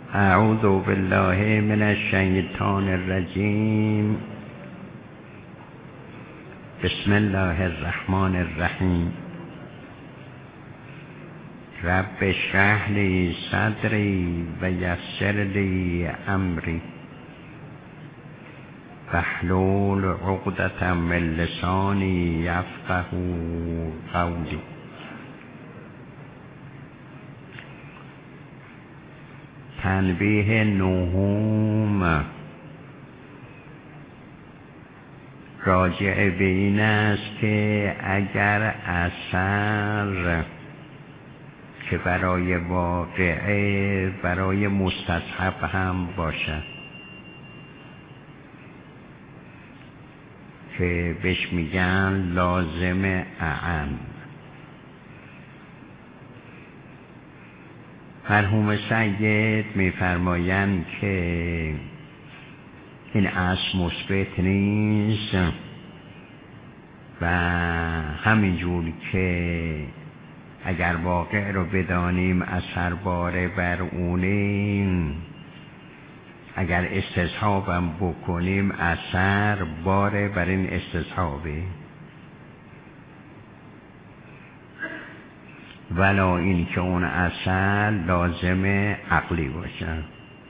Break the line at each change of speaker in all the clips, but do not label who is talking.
اعوذ بالله من الشیطان الرجیم. بسم الله الرحمن الرحیم. رب اشرح لی صدری و یسر لی امری واحلل عقدة من لسانی یفقهوا قولی. تنبیه نهم راجع به این است که اگر اثر که برای واقعه برای مستصحب هم باشد که بهش میگن لازم اعم، مرحوم سید میفرمایند که این اصل مثبت نیست و همینجور که اگر واقع رو بدانیم اثر باره بر اونیم، اگر استصحابم بکنیم اثر باره بر این استصحابه، ولا این که اون اثر لازم عقلی باشه.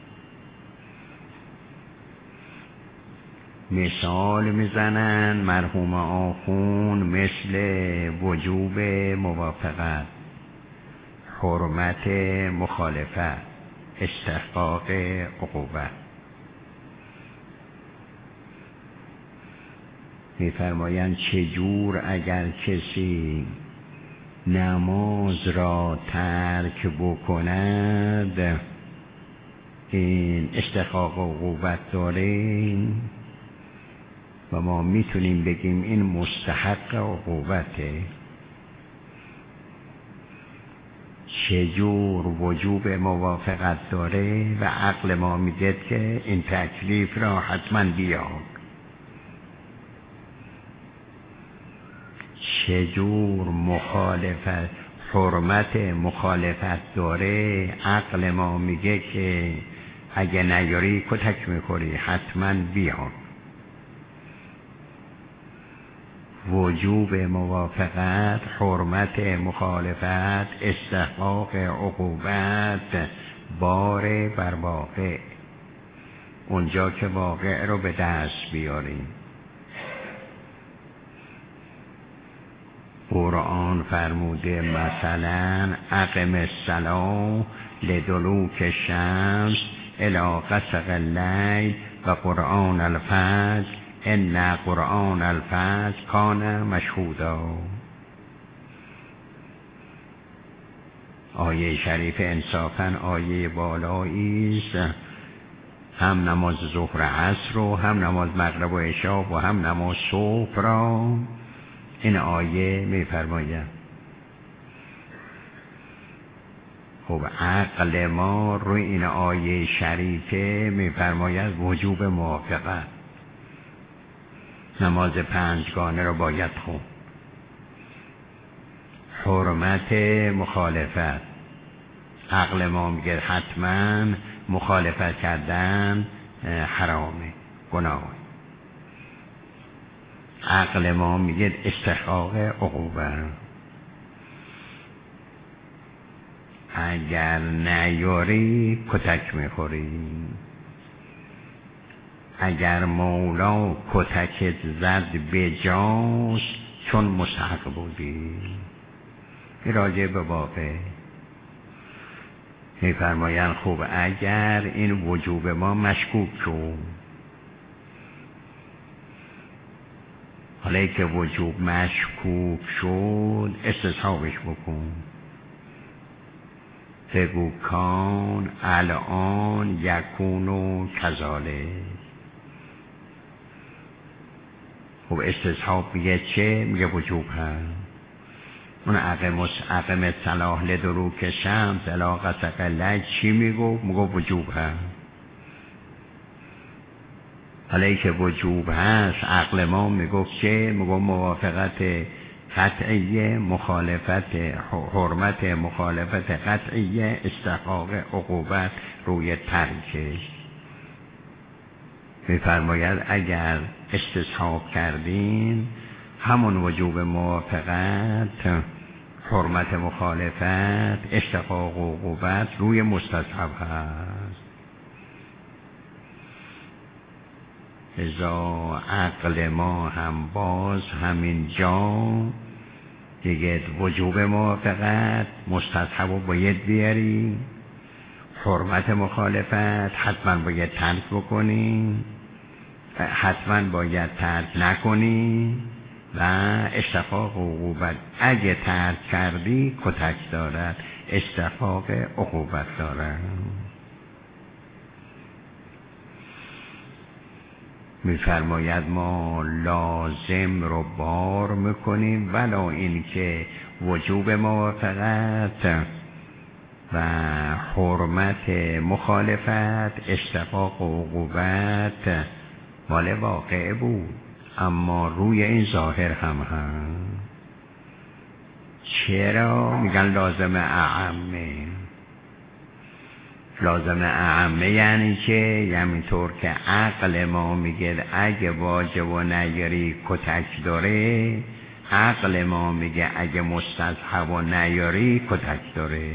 مثال میزنن مرحوم آخون مثل وجوب موافقت، حرمت مخالفت، استحقاق عقوبت. میفرمایند چجور اگر کسی نماز را ترک بکند این استحقاق عقوبت داره و ما میتونیم بگیم این مستحق عقوبته. چجور وجوب موافقت داره و عقل ما میگه که این تکلیف را حتما بیار. چجور مخالفت حرمت مخالفت داره، عقل ما میگه که اگه نیاری کتک میخوری حتما بیار. وجوب موافقت، حرمت مخالفت، استحقاق عقوبت باره بر واقع، اونجا که واقع رو به دست بیاریم. قرآن فرموده مثلا اقم الصلاة لدلوک الشمس الی غسق اللیل و قرآن الفجر ان قرآن الفجر کان مشهودا. آیه شریف انصافاً آیه بالایی است، هم نماز ظهر عصر و هم نماز مغرب و عشا و هم نماز صبح را این آیه میفرماید. خب عقل ما روی این آیه شریفه میفرماید وجوب موافقت، نماز پنجگانه رو باید خوند. حرمت مخالفت، عقل ما میگه حتما مخالفت کردن حرامه، گناهه. عقل ما میگه استحقاق عقوبت. اگر نیاری کتک میخوری. اگر مولا کتکت زد به جاست چون مستحق بودی. این راجع به واقع میفرمایند خوب اگر این وجوب ما مشکوک شد، حالا که وجوب مشکوک شد استصحابش بکن. بگو کان الان یکون و کذالک. خب استصحاب میگه چه؟ میگه وجوب هست. اون اقم صلاح لدلوک شمس الی غسق اللیل چی میگو؟ میگو وجوب هست. حالا که وجوب هست عقل ما میگفت چه؟ میگو موافقت قطعیه، مخالفت حرمت مخالفت قطعیه، استحقاق عقوبت روی ترکش. می‌فرماید اگر استصحاب کردین همون وجوب موافقت، حرمت مخالفت، استحقاق عقوبت روی مستصحب هست. ازا عقل ما هم باز همین جا دیگه وجوب موافقت مستصحب رو باید بیاری، حرمت مخالفت حتما باید ترک بکنی، حتما باید ترک نکنی و استحقاق عقوبت اگه ترک کردی کتک دارد، استحقاق عقوبت دارد. می‌فرماید ما لازم رو بار میکنیم ولا این که وجوب موافقت و حرمت مخالفت، استحقاق عقوبت مال واقع بود، اما روی این ظاهر هم هست. چرا؟ میگن لازم اعمه. لازم اعمه یعنی که همینطور که عقل ما میگه اگه واجب و نیاری کتک داره، عقل ما میگه اگه مستصحب و نیاری کتک داره.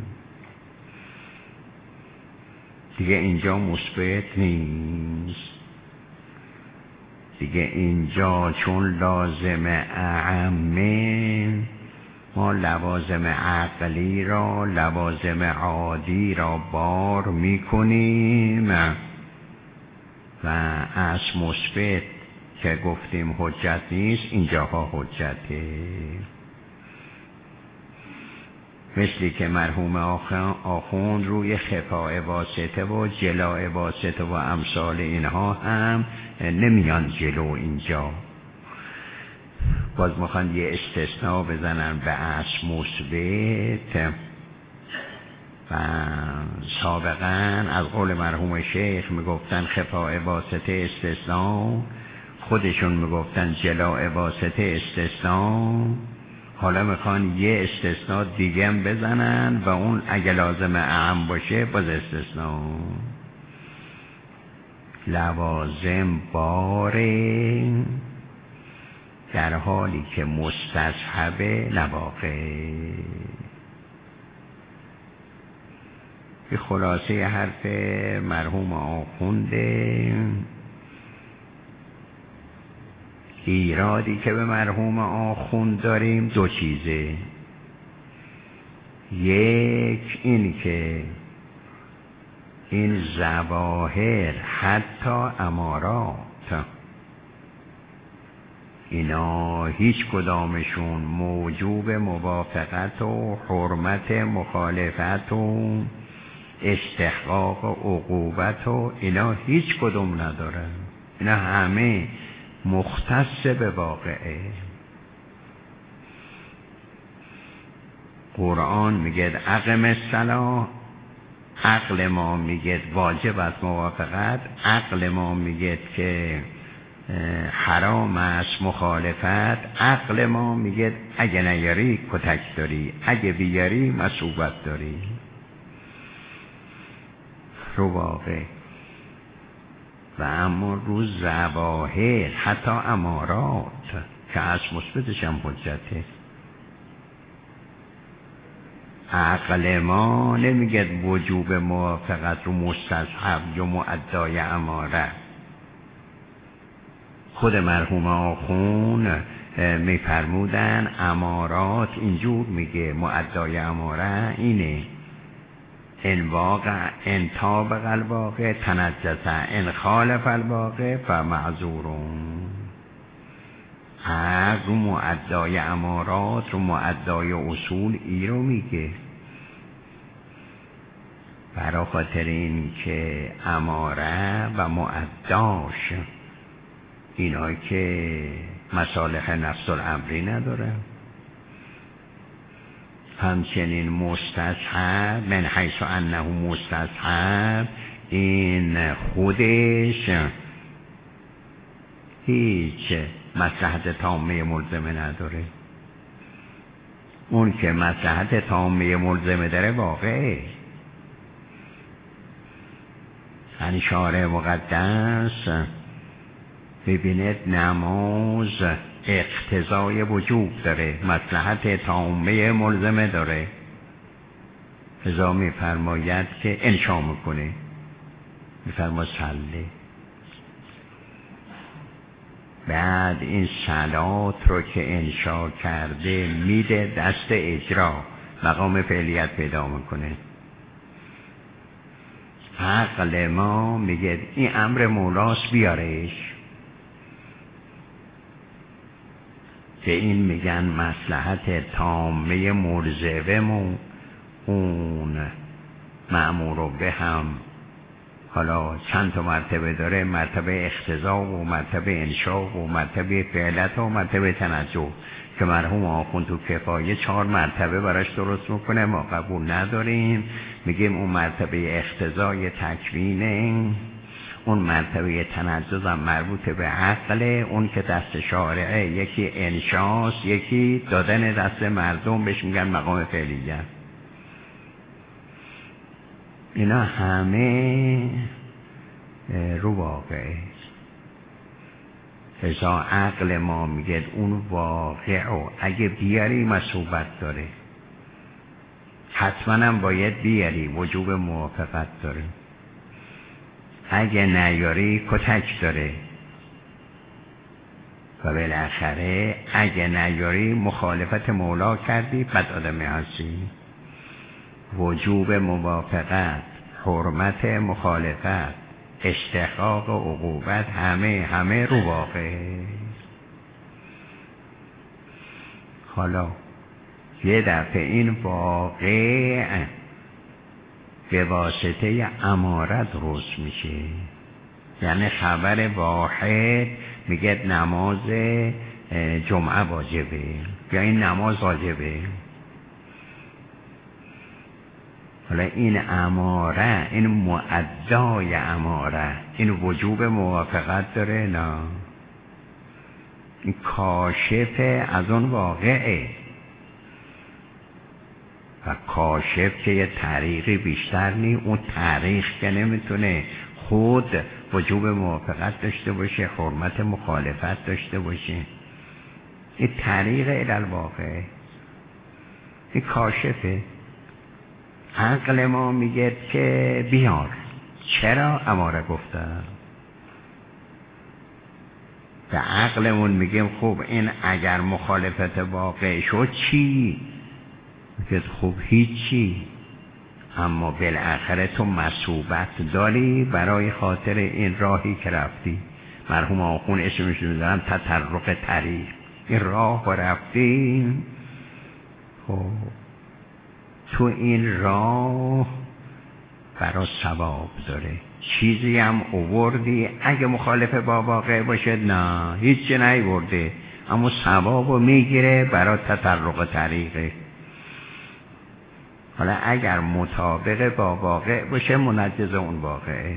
دیگه اینجا مثبت نیست. دیگه اینجا چون لازم اعمه، ما لوازم عقلی را، لوازم عادی را بار میکنیم و از مثبت که گفتیم حجت نیست، اینجاها حجته. مثلی که مرحوم آخوند روی خفاء واسطه و جلاء واسطه و امثال اینها هم نمیان جلو. اینجا باز میخوان یه استثناء بزنن به اصل مثبت و سابقا از قول مرحوم شیخ میگفتن خفاء واسطه استثناء، خودشون میگفتن جلاء واسطه استثناء. حالا میخوان یه استثناء دیگه هم بزنن و اون اگه لازم اعم باشه باز استثناء. لوازم باره در حالی که مستصحب نواقع. به خلاصه حرف مرحوم آخونده، ایرادی که به مرحوم آخوند داریم دو چیزه. یک این که این ظواهر حتی امارات اینا هیچ کدامشون موجوب موافقت و حرمت مخالفت و استحقاق و عقوبت و اینا هیچ کدوم ندارن. اینا همه مختص به واقعه. قرآن میگه اقم الصلاة، عقل ما میگه واجب است موافقت، عقل ما میگه که حرام است مخالفت، عقل ما میگه اگه نیاری کتک داری، اگه بیاری مصوبت داری. رو واقع و اما رو ظواهر حتی امارات که از مثبتش هم حجته. عقل ما نمیگه وجوب موافقت رو مستصحب یا مؤدای اماره. خود مرحوم آخون میفرمودن امارات اینجور میگه، مؤدای اماره اینه ان واقع ان طابق الواقع تنجس، ان خالف الواقع فمعذورون. رو مؤدای امارات، رو مؤدای اصول ای رو میگه. برای خاطر این که اماره و مؤداش اینا که مصالح نفس الامری نداره. همچنین مستصحب من حیث انه مستصحب، این خودش هیچ مصلحت تامه ملزمه نداره. اون که مصلحت تامه ملزمه داره واقعه. یعنی شارع مقدس ببینید نماز اقتضای وجوب داره، مصلحت تامه ملزمه داره، لذا میفرماید که انشا میکنه، میفرما صلی. بعد این صلات رو که انشا کرده میده دست اجرا، مقام فعلیت پیدا میکنه. عقل ما میگه این امر مولاست بیارش، که این میگن مصلحت تامه ملزمه و اون مأمور به هم حالا چند تا مرتبه داره، مرتبه اقتضا و مرتبه انشا و مرتبه فعلت و مرتبه تنزل، که مرحوم آخوند تو کفایه 4 مرتبه براش درست میکنه، ما قبول نداریم. میگیم اون مرتبه اقتضای تکوینه، اون مرتبه تنزل هم مربوط به عقل، اون که دست شارعه، یکی انشاست، یکی دادن دست مردم، بهش میگن مقام فعلیت. اینا همه رو واقعه. لذا عقل ما میگه اون واقع رو اگه بیاری مصوبت داره، حتما هم باید بیاری، وجوب موافقت داره، اگه نیاری کتک داره، و بالاخره اگه نیاری مخالفت مولا کردی، بد آدمی هستی. وجوب موافقت، حرمت مخالفت، استحقاق عقوبت، همه رو واقعه. حالا یه دفعه این واقع به واسطه امارت درست میشه، یعنی خبر واحد میگه نماز جمعه واجبه یا این نماز واجبه. حالا این اماره، این مؤدای اماره، این وجوب موافقت داره؟ نه، این کاشف از اون واقعه، و کاشف که یه طریقی بیشتر نی، اون طریق که نمیتونه خود وجوب موافقت داشته باشه، حرمت مخالفت داشته باشه، این طریق الواقعه، این کاشفه. عقل ما میگه که بیار، چرا اماره گفتم؟ به عقلمون میگیم خب این اگر مخالفت واقع شد چی؟ میگه خب هیچی، اما بالاخره تو مصوبت داری برای خاطر این راهی که رفتی. مرحوم آخون اسمش میذارن تطرق طریق، این راه رفتی، خب تو این راه برای ثواب داره، چیزی هم اووردی، اگه مخالف با واقع باشه نه هیچی نیورده، اما ثوابو میگیره برای تطرق طریقه. حالا اگر مطابق با واقع باشه منجز اون واقعه.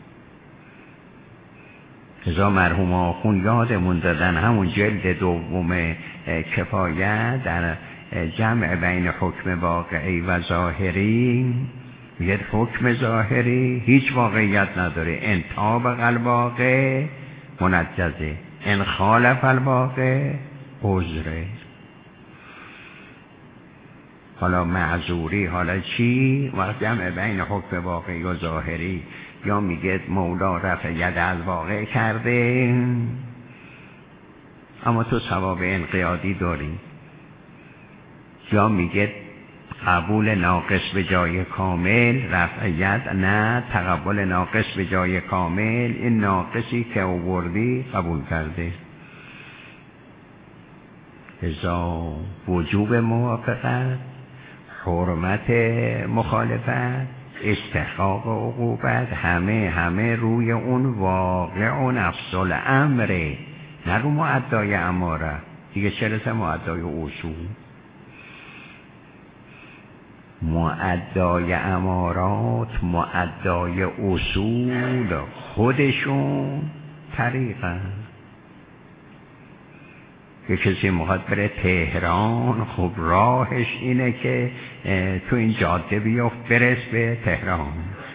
لذا مرحوم آخون یادمون دادن همون جلد دوم کفایه در جمع بین حکم واقعی و ظاهری، میگه حکم ظاهری هیچ واقعیت نداره، ان طابق الواقع منجزه، ان خالف الواقع عذره. حالا معذوری حالا چی؟ وقت جمع بین حکم واقعی و ظاهری، یا میگه مولا رفع ید از واقع کرده اما تو ثواب انقیادی داری، یا میگه قبول ناقص به جای کامل، رفع ید نه، تقبل ناقص به جای کامل، این ناقصی که آوردی قبول کرده. لذا وجوب موافقت، حرمت مخالفت، استحقاق عقوبت، همه روی اون واقع و نفس الامره، نه رو مؤدای اماره دیگه. چرا مؤدای اصول؟ مؤدای امارات، مؤدای اصول خودشون طریقه. یه کسی میخواد بره تهران، خب راهش اینه که تو این جاده بیفت برس به تهران.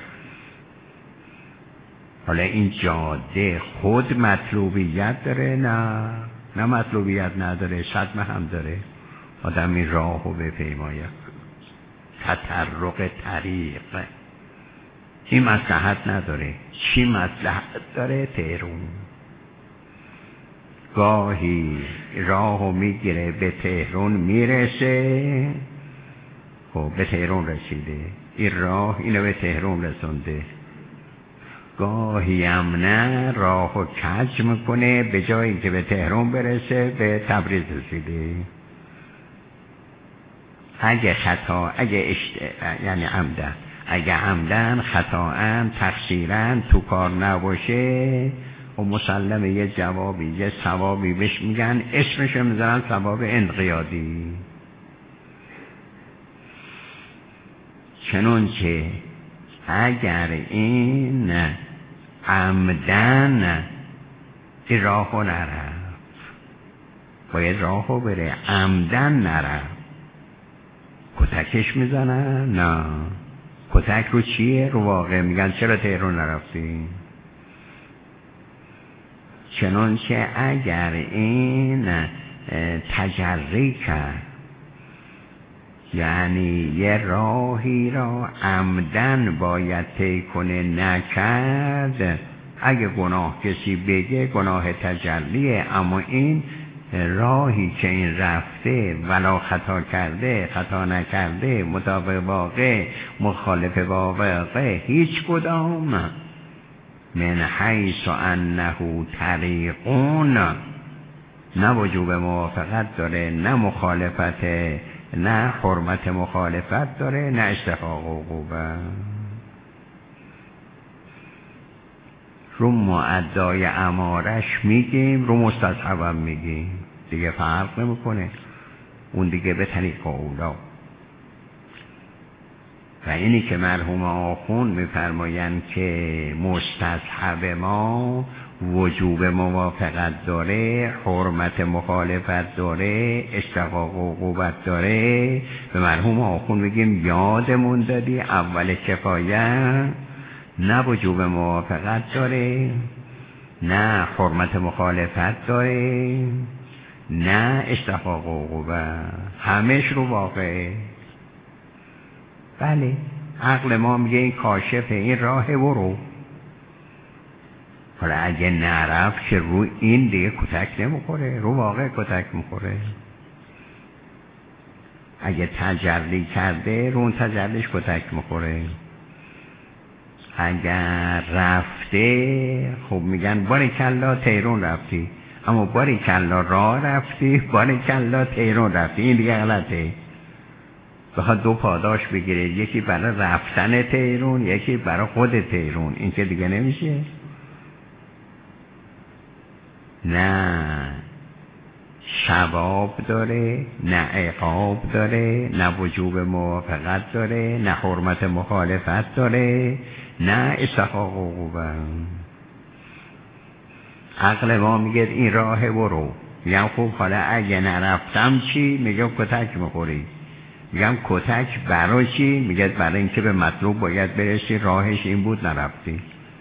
حالا این جاده خود مطلوبیت داره؟ نه مطلوبیت نداره، صدمه هم داره. آدم این راهو بپیماید. تطرق طریق این مصلحت نداره. چی مصلحت داره؟ تهرون. گاهی راهو میگیره به تهرون میرسه، خب به تهرون رسیده، این راه اینو به تهرون رسونده. گاهی هم نه، راهو کج میکنه، به جایی که به تهرون برسه به تبریز رسیده. اگه خطا، یعنی عمدن، اگه عمدن، خطااً، تقصیراً تو کار نباشه و مسلمه یه جوابی، یه ثوابی بهش میگن، اسمش میذارن ثواب انقیادی. چنانچه اگر این عمدن این راهو نرفت، باید راهو بره، عمدن نرفت، کتکش میزنن؟ نه. کتک رو چیه؟ رو واقع. میگن چرا تهران نرفتی؟ چنانچه اگر این تجری کرد، یعنی یه راهی را عمدن باید طی کنه، نکرد، اگه گناه کسی بگه گناه تجلیه، اما این راهی که این رفته ولا خطا کرده، خطا نکرده، مطابق واقع، مخالف واقع، هیچ کدام، من حیث انه طریقون، نه وجوب موافقت داره، نه مخالفت، نه حرمت مخالفت داره، نه استحقاق عقوبه. رو معدای امارش میگیم، رو مستصحبم میگیم، دیگه فرق نمیکنه، اون دیگه به طریق اولا. و اینی که مرحوم آخوند میفرمایند که مستصحب ما وجوب موافقت داره، حرمت مخالفت داره، استحقاق عقوبت داره، به مرحوم آخوند میگیم یادمون دادی اول کفایت نه وجوب موافقت داره، نه حرمت مخالفت داره، نه استحقاق عقوبت، همش رو واقعه. بله، عقل ما میگه این کاشف این راه برو. حالا اگه نرفت که رو این دیگه کتک نمیخوره، رو واقع کتک میخوره. اگه تجلی کرده رو اون تجلیش کتک میخوره. اگر رفته، خب میگن باریکلا تهران رفتی، اما باریکلا راه رفتی، باریکلا تهران رفتی، این دیگه غلطه. بخواد دو پاداش بگیره، یکی برای رفتن تهران، یکی برای خود تهران، این که دیگه نمیشه. نه ثواب داره، نه عقاب داره، نه وجوب موافقت داره، نه حرمت مخالفت داره، نه استحقاق عقوبه. عقل ما میگه این راه برو. میگم خب حالا اگه نرفتم چی؟ میگم کتک میخوری. میگم کتک برای چی؟ میگه برای اینکه به مطلوب باید برسی، راهش این بود نرفتی.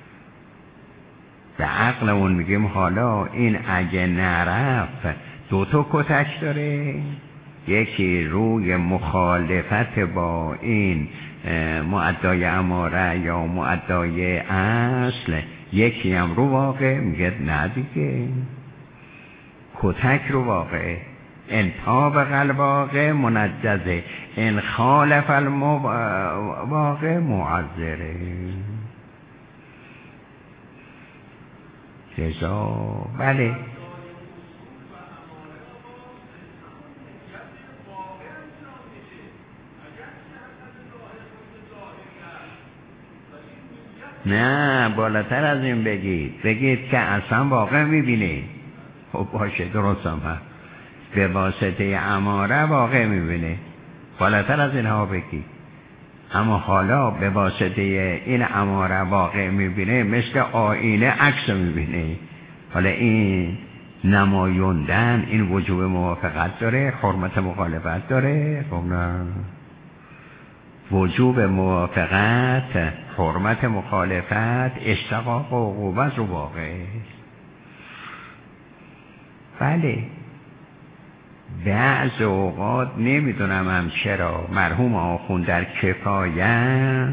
به عقلمون میگیم حالا این اگه نرفت دو تا کتک داره، یکی روی مخالفت با این معدای اماره یا معدای اصل، یکی هم رو واقع. میگه نه دیگه، کتک رو واقع، ان طابق الواقع منجزه، ان خالف الواقع معذره. جزا بله. نه بالاتر از این بگید که اصلا واقع میبینی. خب باشه، درست هم هست، به واسطه اماره واقع میبینه، بالاتر از اینها بگید. اما حالا به واسطه این اماره واقع میبینه، مثل آینه عکس میبینه. حالا این نمایوندن این وجوب موافقت داره، حرمت مخالفت داره؟ خب نه. وجوب موافقت، حرمت مخالفت، استحقاق و عقوبت رو واقعه. بله بعض اوقات نمیدونم هم چرا مرحوم آخوند در کفایت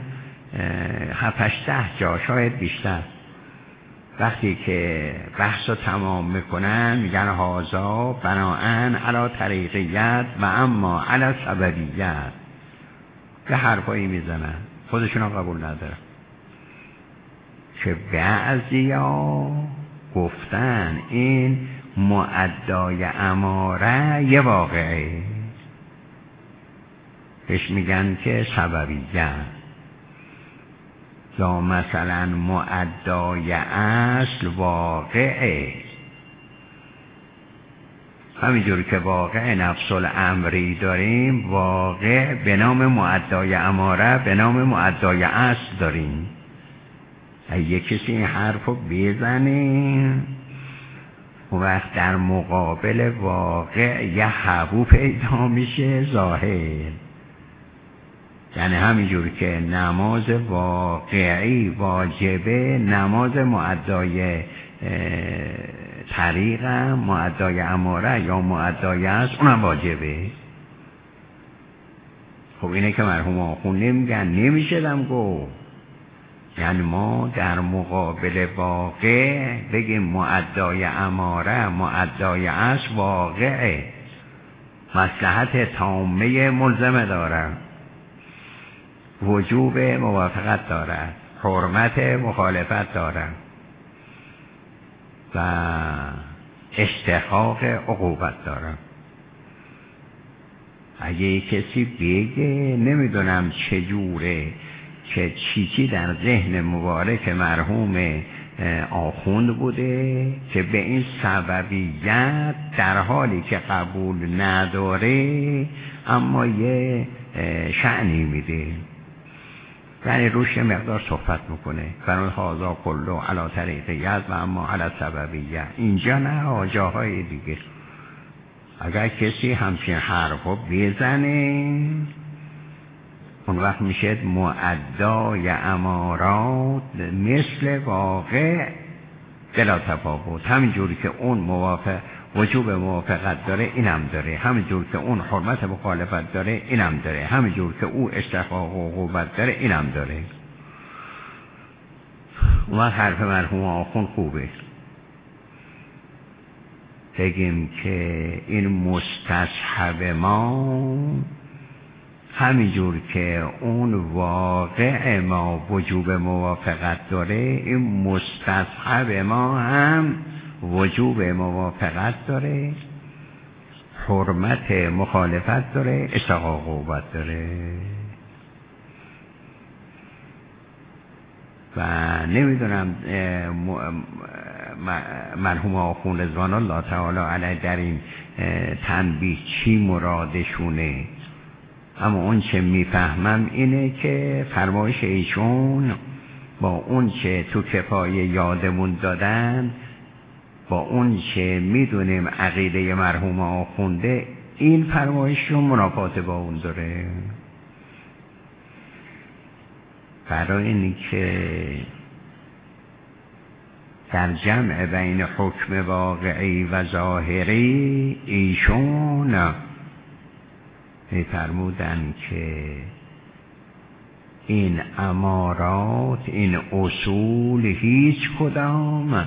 7-8 جا شاید بیشتر وقتی که بحث رو تمام میکنن میگن هازا بناءً علی طریقیت و اما علی سببیت، به حرفایی میزنن خودشون هم قبول ندارن که بعضیا گفتن این مؤدای اماره یه واقعه، بهش میگن که سببیت، یا مثلا مؤدای اصل واقعه. همینجور که واقع نفس الامری داریم، واقع به نام مؤدای اماره به نام مؤدای اصل داریم. اگه کسی این حرف رو بزنه اون وقت در مقابل واقع یه هوو پیدا میشه ظاهر. یعنی همینجور که نماز واقعی واجبه، نماز مؤدای طریق هم مؤدای اماره یا مؤدای است اونم واجبه. خب اینه که مرحوم آخوند نمیگن نمیشه دم گفت. یعنی ما در مقابل واقع بگیم مؤدای اماره مؤدای است واقعه، مصلحت تامه ملزمه داره، وجوب موافقت دارد، حرمت مخالفت دارد و استحقاق عقوبت دارد. اگه کسی بگه نمیدونم چجوره که چی در ذهن مبارک مرحوم آخوند بوده که به این سببیت در حالی که قبول نداره اما یه شأنی میده، یعنی روش یه مقدار صحبت میکنه فرمان هازا کلو علی طریقیت و اما علی سببیت. اینجا نه، جاهای دیگه اگر کسی همچین حرف رو بزنه اون وقت میشه مؤدای امارات مثل واقع بلا تفاوت. همینجوری که اون وجوب موافقت داره اینم داره، همینجور که اون حرمت مخالفت داره اینم داره، همینجور که او استحقاق و عقوبت داره اینم داره. اون وقت حرف مرحوم آخوند خوبه بگیم که این مستصحب ما همینجور که اون واقع ما وجوب موافقت داره، این مستصحب ما هم وجوب موافقت داره، حرمت مخالفت داره، استحقاق عقوبت داره. و نمیدونم مرحوم آخوند رضوان الله تعالی علیه در این تنبیه چی مرادشونه، اما اون چه میفهمم اینه که فرمایش ایشون با اون چه تو کفایه یادمون دادن، با اون چه میدونیم عقیده مرحوم آخونده، این فرمایشون منافات با اون داره. برای اینی که در جمع بین حکم واقعی و ظاهری ایشون می‌فرمودن که این امارات، این اصول هیچ کدام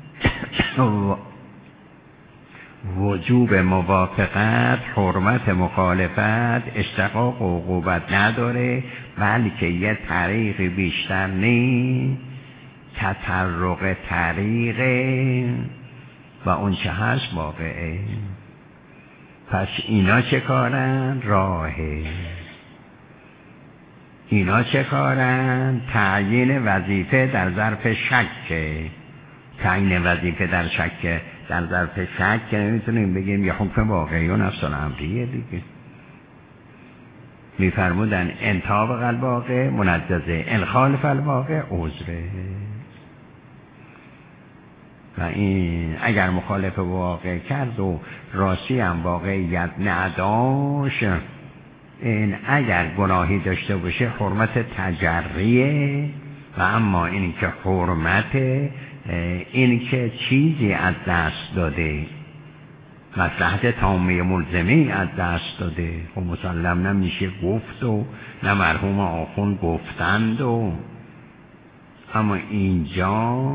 وجوب موافقت، حرمت مخالفت، استحقاق و عقوبت نداره، بلکه یه طریق بیشتر نیست، تطرق طریقه و اون چه هست واقعه. پس اینا چه کارن؟ راهه. اینا چه کارن؟ تعیین وظیفه در ظرف شکه. تعیین وظیفه در شک، در ظرف شک که نمیتونیم بگیم یه حکم واقعی و نفس الامریه دیگه. میفرمودن انطابق الواقع منجزه، ان خالف الواقع عذره. و این اگر مخالف واقع کرد و راستی هم واقعیت نداشت، این اگر گناهی داشته باشه حرمت تجریه، و اما این که حرمت این که چیزی از دست داده، مصلحت تامه ملزمی از دست داده، خب مسلم نمیشه گفت و نه مرحوم آخوند گفتند. و اما اینجا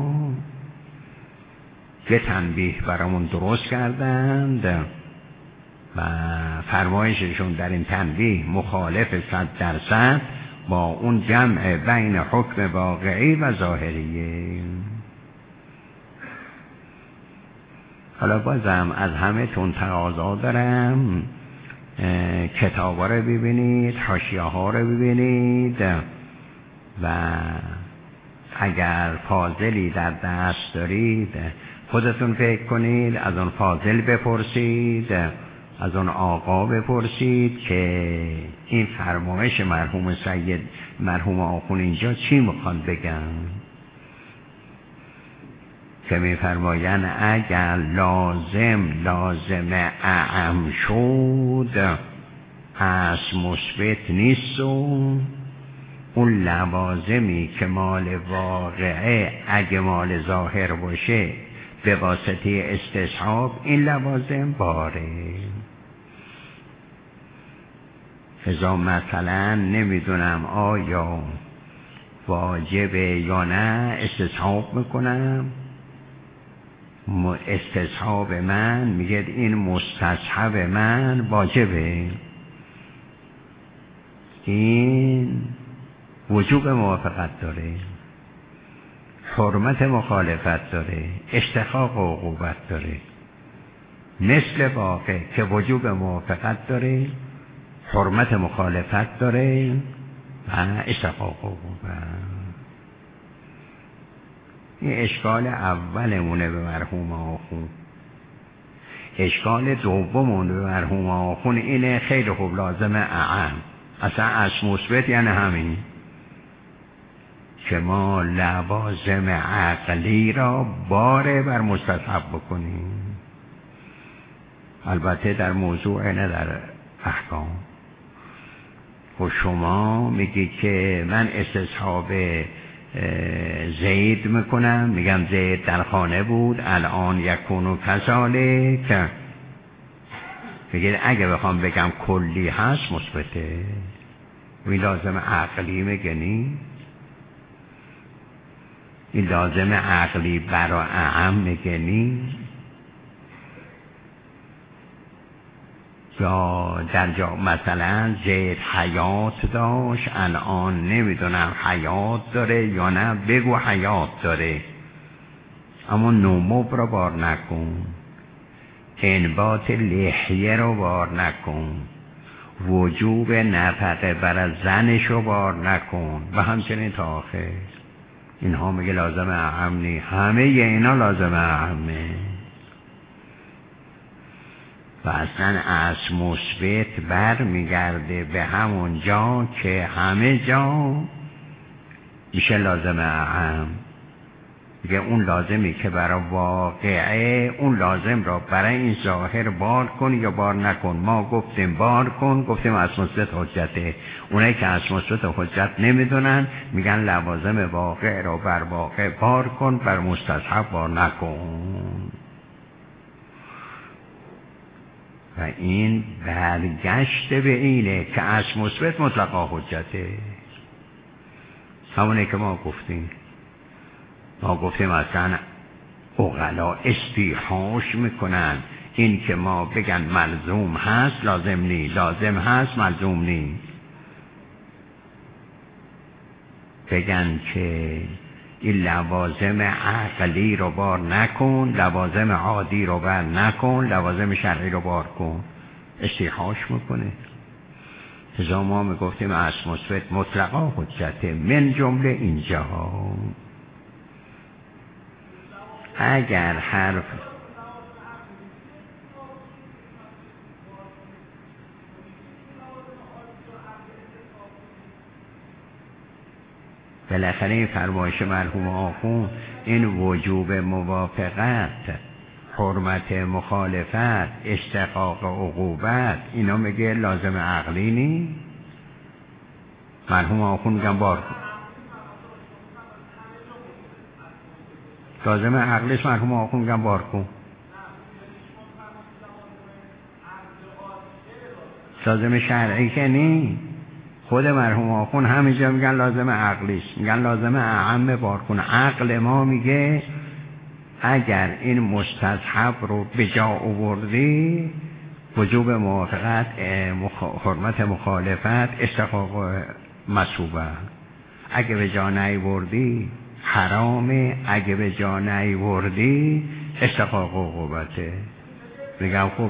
یه تنبیه برامون درست کردند و فرمایششون در این تنبیه مخالف 100% با اون جمع بین حکم واقعی و ظاهریه. حالا بازم از همه تون تقاضا دارم کتابا رو ببینید، حاشیه ها رو ببینید و اگر فاضلی در دست دارید خودتون فکر کنید، از اون فاضل بپرسید، از اون آقا بپرسید که این فرمایش مرحوم سید مرحوم آخوند اینجا چی میخوان بگن، که میفرمایند اگر لازم اعم شد از مثبت نیست و اون لوازمی که مال واقعه اگه مال ظاهر باشه به واسطه استصحاب این لوازم باره. ازا مثلا نمیدونم آیا واجبه یا نه، استصحاب میکنم، استصحاب من میگه این مستصحب من واجبه، این وجوب موافقت داره، حرمت مخالفت داره، استحقاق و عقوبت داره، مثل واقع که وجوب موافقت داره، حرمت مخالفت داره و استحقاق و عقوبت. این اشکال اولمونه به مرحوم آخوند. اشکال دومونه به مرحوم آخوند اینه خیلی خوب لازم اعم، اصلا اصل مثبت یعنی همین که ما لوازم عقلی را باره بر مستصحب بکنیم، البته در موضوع نه در احکام. و شما میگی که من استصحاب زید میکنم، میگم زید در خانه بود الان یکونو کذالک، میگه اگه بخوام بگم کلی هست مثبته، این لازم عقلی میگنی، این لازم عقلی برا اعم میگنی، یا در جا مثلا زید حیات داشت الان نمیدونم حیات داره یا نه، بگو حیات داره، اما نموب رو بار نکن، انبات لحیه رو بار نکن، وجوب نفقه برای زنش رو بار نکن و همچنین تا آخر. اینها میگه لازم اعم نی، همه اینا لازم اعمه و اصلا از مثبت بر میگرده به همون جا که همه جا میشه لازم اعم. میگه اون لازمی که برای واقعه اون لازم را برای این ظاهر بار کن یا بار نکن. ما گفتیم بار کن، گفتیم از مثبت حجته. اونایی که از مثبت حجت نمیدونن میگن لوازم واقع را بر واقع بار کن، بر مستصحب بار نکن. و این برگشت به اینه که از مثبت مطلقا حجته، همونه که ما گفتیم. ما گفتیم اصلا عقلا استیحاش میکنن این که ما بگن ملزوم هست لازم نی، لازم هست ملزوم نی، بگن که این لوازم عقلی رو بار نکن، لوازم عادی رو بار نکن، لوازم شرعی رو بار کن، استیحاش میکنه. ازا ما میگفتیم از مثبت مطلقا حجته، من جمله اینجا اگر حرف بالاخره این فرمایش مرحوم آخوند این وجوب موافقت، حرمت مخالفت، استحقاق عقوبت، اینا میگه لازم عقلی نی؟ مرحوم آخوند میگن بار کن لازم عقلیش، مرحوم آخوند میگن بار کن لازم شرعی که نی. خود مرحوم آخوند همینجا میگن لازم عقلیش، میگن لازم اعم بار کن. عقل ما میگه اگر این مستصحب رو به جا آوردی، وجوب موافقت، حرمت مخالفت، استحقاق مسوبه، اگه به جا نیاوردی حرامه، اگه به جا نیاوردی استحقاق عقوبته. میگم خب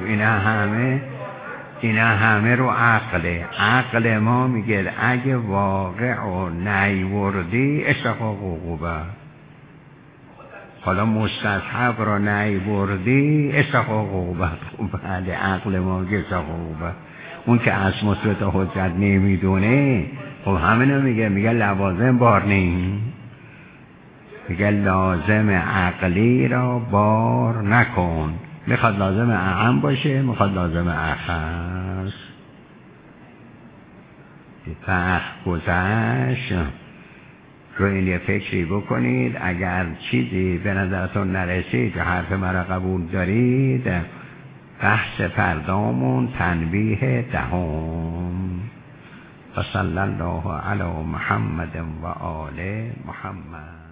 اینا همه رو عقله. عقل ما میگه اگه واقع رو نیاوردی استحقاق عقوبه. حالا مستصحب را نیاوردی استحقاق عقوبت. بله عقل ما میگه استحقاق عقوبت. اون که از مثبت حجت نمیدونه خب همینو میگه لوازم بار نیم، میگه لازم عقلی را بار نکن. میخواد لازم اعم باشه، میخواد لازم اخص. وقت گذشت، رو این یه فکری بکنید. اگر چیزی به نظرتون نرسید یا حرف مرا قبول دارید، بحث فردامون تنبیه دهم. و صلی الله علی محمد و آل محمد.